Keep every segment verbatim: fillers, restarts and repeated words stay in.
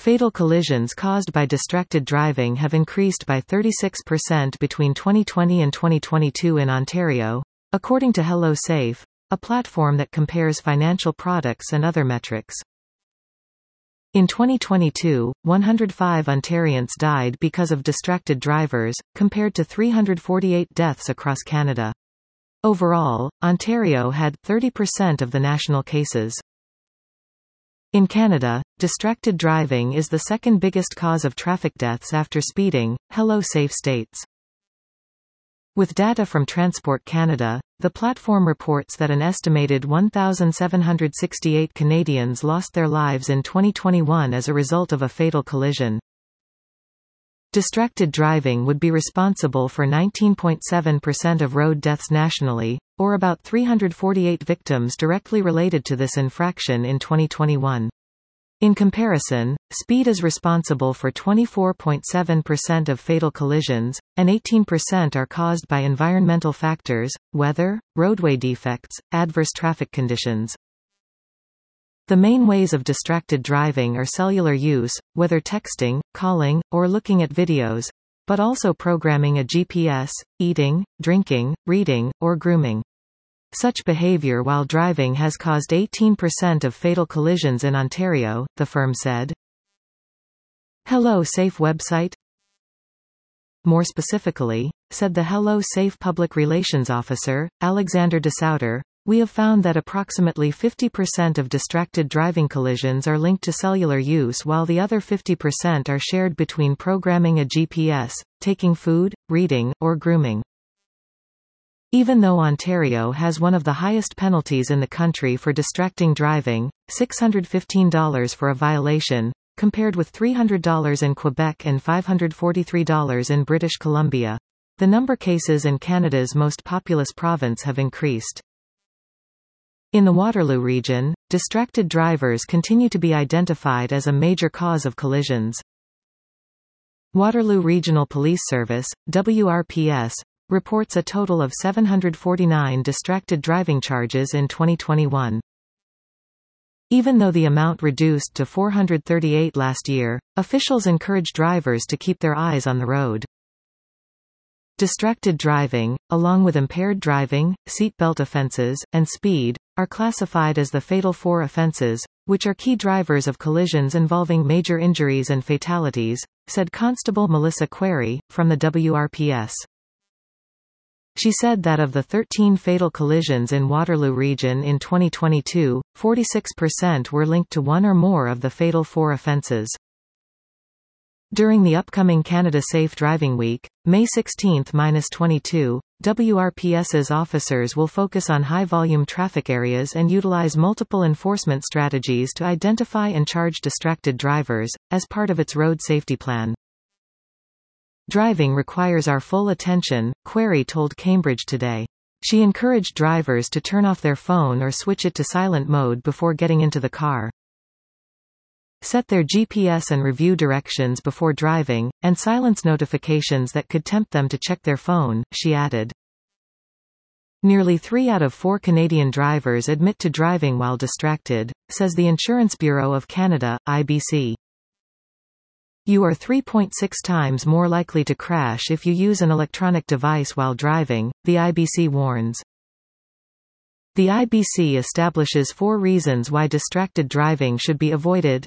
Fatal collisions caused by distracted driving have increased by thirty-six percent between twenty twenty and twenty twenty-two in Ontario, according to Hello Safe, a platform that compares financial products and other metrics. In twenty twenty-two, one hundred five Ontarians died because of distracted drivers, compared to three hundred forty-eight deaths across Canada. Overall, Ontario had thirty percent of the national cases. In Canada, distracted driving is the second biggest cause of traffic deaths after speeding, Hello Safe states. With data from Transport Canada, the platform reports that an estimated one thousand seven hundred sixty-eight Canadians lost their lives in twenty twenty-one as a result of a fatal collision. Distracted driving would be responsible for nineteen point seven percent of road deaths nationally, or about three hundred forty-eight victims directly related to this infraction in twenty twenty-one. In comparison, speed is responsible for twenty-four point seven percent of fatal collisions, and eighteen percent are caused by environmental factors, weather, roadway defects, adverse traffic conditions. The main ways of distracted driving are cellular use, whether texting, calling, or looking at videos, but also programming a G P S, eating, drinking, reading, or grooming. Such behavior while driving has caused eighteen percent of fatal collisions in Ontario, the firm said. Hello Safe website. More specifically, said the Hello Safe Public Relations Officer, Alexander DeSouter, we have found that approximately fifty percent of distracted driving collisions are linked to cellular use while the other fifty percent are shared between programming a G P S, taking food, reading, or grooming. Even though Ontario has one of the highest penalties in the country for distracting driving, six hundred fifteen dollars for a violation, compared with three hundred dollars in Quebec and five hundred forty-three dollars in British Columbia, the number of cases in Canada's most populous province have increased. In the Waterloo region, distracted drivers continue to be identified as a major cause of collisions. Waterloo Regional Police Service, W R P S, reports a total of seven hundred forty-nine distracted driving charges in twenty twenty-one. Even though the amount reduced to four hundred thirty-eight last year, officials encourage drivers to keep their eyes on the road. Distracted driving, along with impaired driving, seatbelt offenses, and speed, are classified as the Fatal Four offenses, which are key drivers of collisions involving major injuries and fatalities, said Constable Melissa Query, from the W R P S. She said that of the thirteen fatal collisions in Waterloo region in twenty twenty-two, forty-six percent were linked to one or more of the Fatal Four offenses. During the upcoming Canada Safe Driving Week, May sixteenth to twenty-second, WRPS's officers will focus on high-volume traffic areas and utilize multiple enforcement strategies to identify and charge distracted drivers, as part of its road safety plan. Driving requires our full attention, Query told Cambridge Today. She encouraged drivers to turn off their phone or switch it to silent mode before getting into the car. Set their G P S and review directions before driving, and silence notifications that could tempt them to check their phone, she added. Nearly three out of four Canadian drivers admit to driving while distracted, says the Insurance Bureau of Canada, I B C. You are three point six times more likely to crash if you use an electronic device while driving, the I B C warns. The I B C establishes four reasons why distracted driving should be avoided.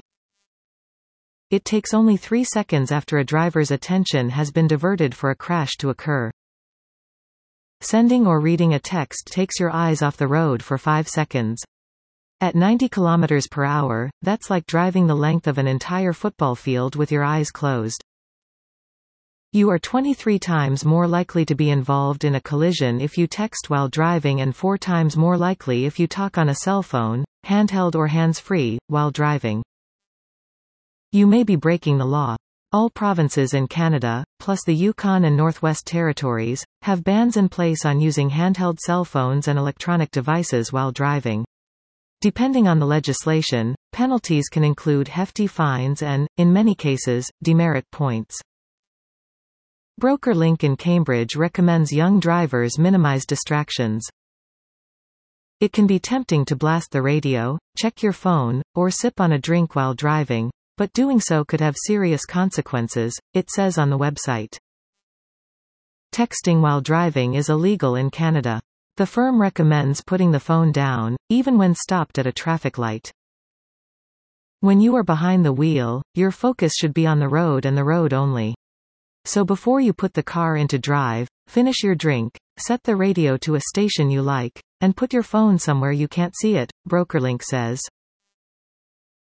It takes only three seconds after a driver's attention has been diverted for a crash to occur. Sending or reading a text takes your eyes off the road for five seconds. At ninety kilometers per hour, that's like driving the length of an entire football field with your eyes closed. You are twenty-three times more likely to be involved in a collision if you text while driving and four times more likely if you talk on a cell phone, handheld or hands-free, while driving. You may be breaking the law. All provinces in Canada, plus the Yukon and Northwest Territories, have bans in place on using handheld cell phones and electronic devices while driving. Depending on the legislation, penalties can include hefty fines and, in many cases, demerit points. BrokerLink in Cambridge recommends young drivers minimize distractions. It can be tempting to blast the radio, check your phone, or sip on a drink while driving, but doing so could have serious consequences, it says on the website. Texting while driving is illegal in Canada. The firm recommends putting the phone down, even when stopped at a traffic light. When you are behind the wheel, your focus should be on the road and the road only. So before you put the car into drive, finish your drink, set the radio to a station you like, and put your phone somewhere you can't see it, BrokerLink says.